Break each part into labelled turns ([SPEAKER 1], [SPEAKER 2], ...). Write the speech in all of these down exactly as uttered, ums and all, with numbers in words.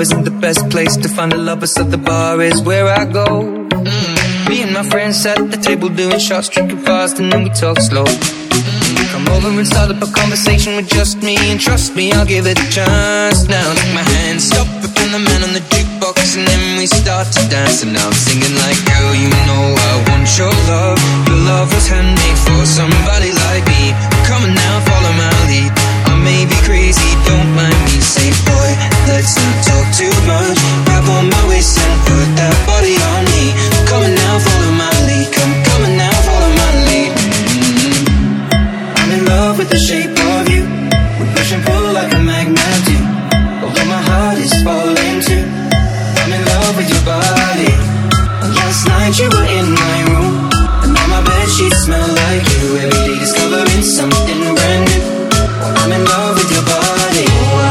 [SPEAKER 1] isn't the best place to find a lover, so the bar is where I go. Mm. Me and my friends sat at the table doing shots, drinking fast, and then we talk slow. Mm. Come over and start up a conversation with just me, and trust me, I'll give it a chance. Now take my hand, stop it, and the man on the jukebox, and then we start to dance. And now I'm singing like, girl, you know I want your love. Your love was handmade for somebody like me. Come on now, follow my lead. I may be crazy, don't mind me. Say, boy, let's not talk too much. Grab on my waist and put that body on me. Come on now, follow my lead. Come, come on now, follow my lead. Mm-hmm. I'm in love with the shape of you. We push and pull like a magnet do. Although my heart is falling too. I'm in love with your body. And last night you were in my room, and now my bedsheets smell like you. Every day discovering something brand new. I'm in love with your body.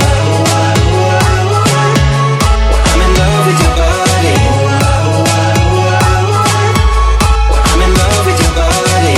[SPEAKER 1] I'm in love with your body. I'm in love with your body.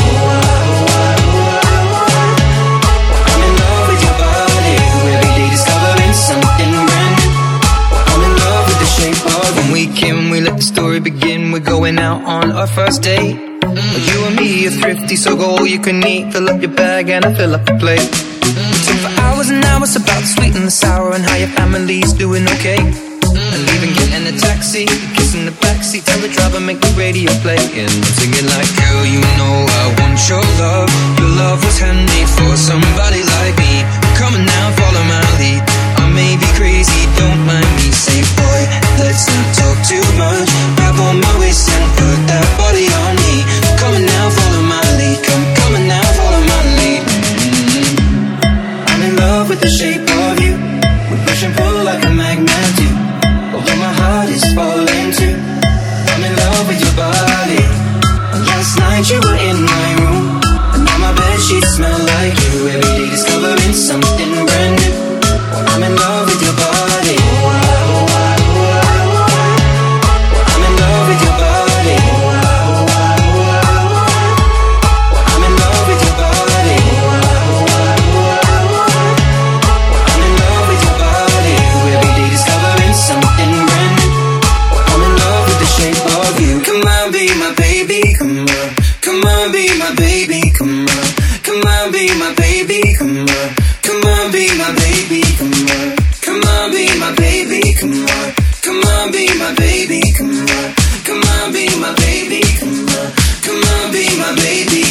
[SPEAKER 1] I'm in love with your body. Every day discovering something brand new. I'm in love with the shape of when we can, we let the story begin. We're going out on our first date. Mm. You and me are thrifty, so go all you can eat. Fill up your bag and I fill up the plate. Mm. We talk for hours and hours about the sweet and the sour, and how your family's doing okay. Mm. And leaving, getting a taxi, kissing the backseat, tell the driver make the radio play. And I'm singing like, girl, you know I want your love. Your love was handmade for somebody like me. Come on now, follow my lead. I may be crazy, don't mind me. Say, boy, let's not talk too much. Grab on my waist and put that body on me. Come on now, follow my lead. Come, come on now, follow my lead. Mm-hmm. I'm in love with the shape of you. We push and pull like a magnet do. Although my heart is falling too. I'm in love with your body. And last night you were in my room, and now my bedsheets smell like you. Every day discovering something brand new. I'm in love with your body. I'm in love with your body. I'm in love with your body. I'm in love with your body. Every day discovering something brand new. I'm in love with the shape of you. Come on, be my baby, come on. Come on, be my baby, come on. Come on, be my baby, come on. Come on, be my baby, come on. Come on, be my baby, come on. Come on, be my baby, come on. Come on, be my baby, come on. Come on, be my baby.